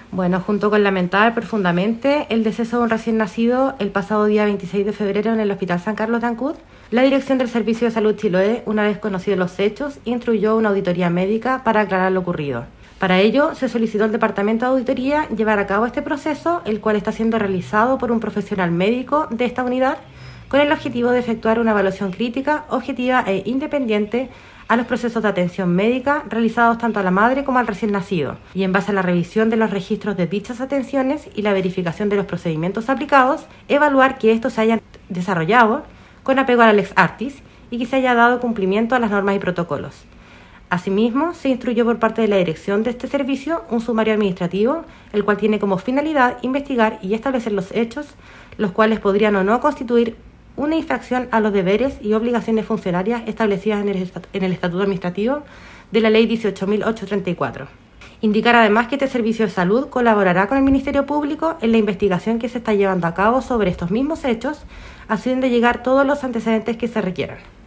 Bueno, junto con lamentar profundamente el deceso de un recién nacido el pasado día 26 de febrero en el Hospital San Carlos de Ancud, la Dirección del Servicio de Salud Chiloé, una vez conocidos los hechos, instruyó una auditoría médica para aclarar lo ocurrido. Para ello, se solicitó al Departamento de Auditoría llevar a cabo este proceso, el cual está siendo realizado por un profesional médico de esta unidad, con el objetivo de efectuar una evaluación crítica, objetiva e independiente a los procesos de atención médica realizados tanto a la madre como al recién nacido, y en base a la revisión de los registros de dichas atenciones y la verificación de los procedimientos aplicados, evaluar que estos se hayan desarrollado con apego a la Lex Artis y que se haya dado cumplimiento a las normas y protocolos. Asimismo, se instruyó por parte de la dirección de este servicio un sumario administrativo, el cual tiene como finalidad investigar y establecer los hechos, los cuales podrían o no constituir una infracción a los deberes y obligaciones funcionarias establecidas en el Estatuto Administrativo de la Ley 18.834. Indicar además que este servicio de salud colaborará con el Ministerio Público en la investigación que se está llevando a cabo sobre estos mismos hechos, haciendo llegar todos los antecedentes que se requieran.